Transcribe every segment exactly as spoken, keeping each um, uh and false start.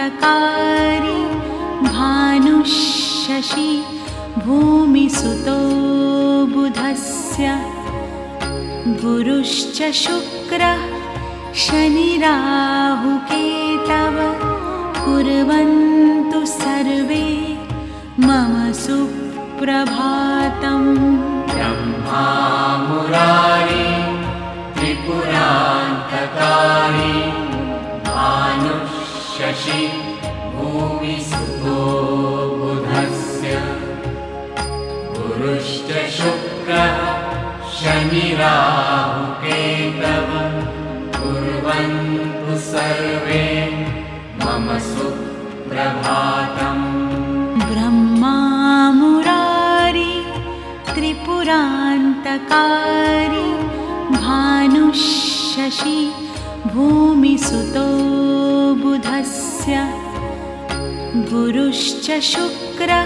भानुशशि भूमिसुतो बुधस्य गुरुश्च शुक्रः शनिराहुकेतव कुर्वन्तु सर्वे मम सुप्रभातम्। ब्रह्मा मुरारी त्रिपुरान्तकारी भानुशशि भूमिसुतो बुधस्य गुरुश्च शुक्रः शनिराहुकेतव कुर्वन्तु सर्वे मम सुप्रभातम्। ब्रह्मा मुरारी त्रिपुरान्तकारी भानुशशि भूमिसुतो बुधस्य गुरुश्च शुक्रः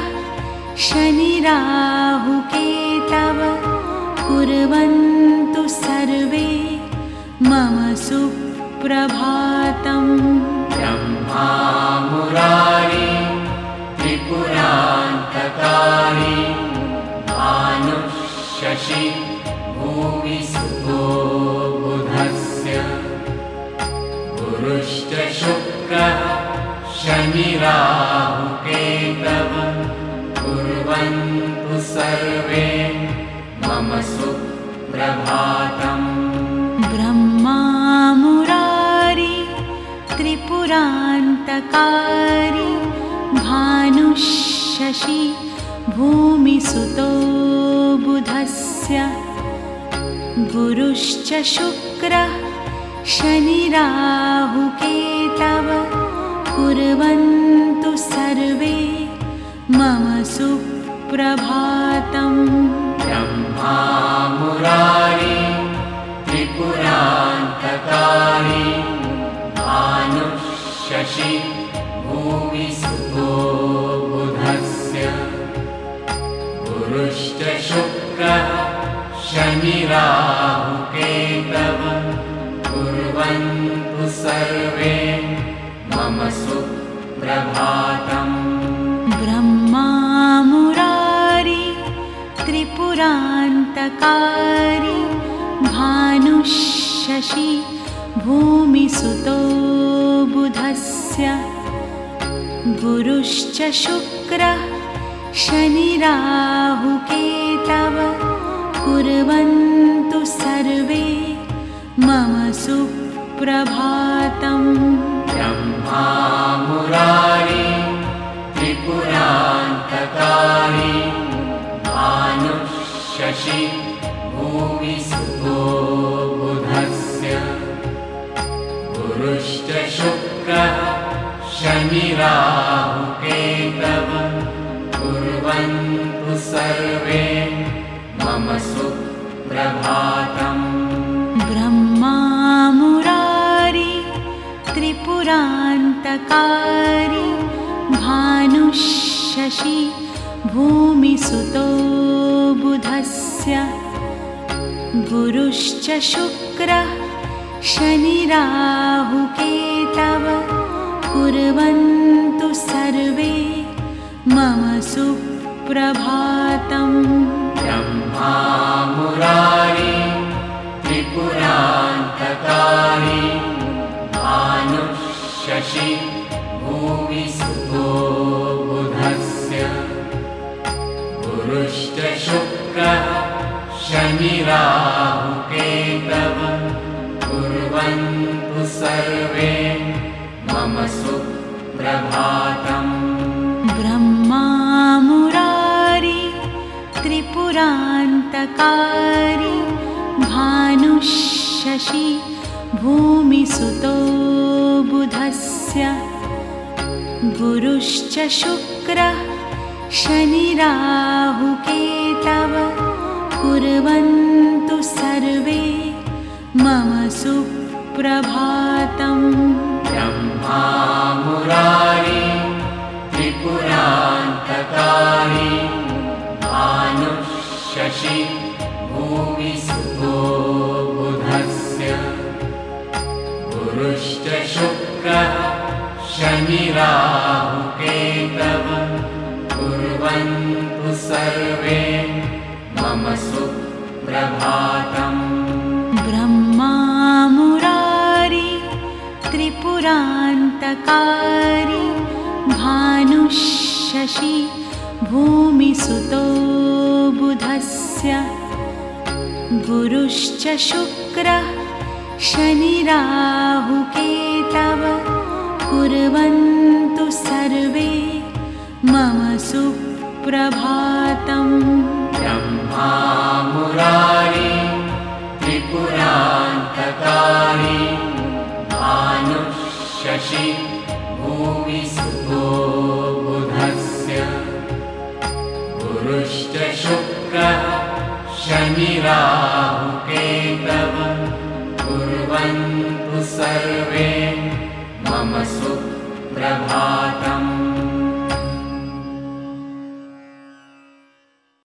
शनिराहुकेतव कुर्वन्तु सर्वे मम सुप्रभातम्। ब्रह्मा मुरारी त्रिपुरान्तकारी भानुशशि भूमिसुतो बुधस्य गुरुश्च शुक्रः शनिराहुकेतव कुर्वन्तु सर्वे मम सुप्रभातम्। ब्रह्मा मुरारी त्रिपुरान्तकारी भानुशशि भूमिसुतो बुधस्य गुरुश्च शुक्रः शनिराहुकेतव कुर्वन्तु सर्वे मम सुप्रभातम्। ब्रह्मा मुरारी त्रिपुरान्तकारी भानुशशि भूमिसुतो बुधस्य गुरुश्च शुक्रः शनिराहुकेतव कुर्वन्तु सर्वे मम सुप्रभातम्। ब्रह्मा मुरारी त्रिपुरान्तकारी भानुशशि भूमिसुतो बुधस्य गुरुश्च शुक्रः शनिराहुकेतव कुर्वन्तु सर्वे मम सुप्रभातम्। ब्रह्मा मुरारी त्रिपुरान्तकारी भानुशशि भूमिसुतो बुधस्य गुरुश्च शुक्रः शनिराहुकेतव कुर्वन्तु सर्वे मम सुप्रभातम्। ब्रह्मा मुरारी त्रिपुरान्तकारी भानुशशि भूमिसुतो बुधस्य गुरुश्च शुक्रः शनिराहुकेतव कुर्वन्तु सर्वे मम सुप्रभातम्। ब्रह्मा मुरारी त्रिपुरान्तकारी भानुशशि भूमिसुतो बुधस्य गुरुश्च शुक्रः शनिराहुकेतव कुर्वन्तु सर्वे मम सुप्रभातम्। ब्रह्मा मुरारी त्रिपुरान्तकारी भानुशशि भूमिसुतो बुधस्य गुरुश्च शुक्रः शनिराहुकेतव कुर्वन्तु सर्वे मम सुप्रभातम्। ब्रह्मा मुरारी त्रिपुरान्तकारी भानुशशि भूमिसुतो बुधस्य गुरुश्च शुक्रः शनिराहुकेतव कुर्वन्तु सर्वे मम सुप्रभातम्। ब्रह्मा मुरारी त्रिपुरान्तकारी भानुशशि भूमिसुतो बुधस्य गुरुश्च शुक्रः शनिराहुकेतव कुर्वन्तु सर्वे मम सुप्रभातम्। ब्रह्मा मुरारी त्रिपुरान्तकारी भानुशशि भूमिसुतो बुधस्य गुरुश्च शुक्रः शनिराहुकेतव कुर्वन्तु सर्वे मम सुप्रभातम्।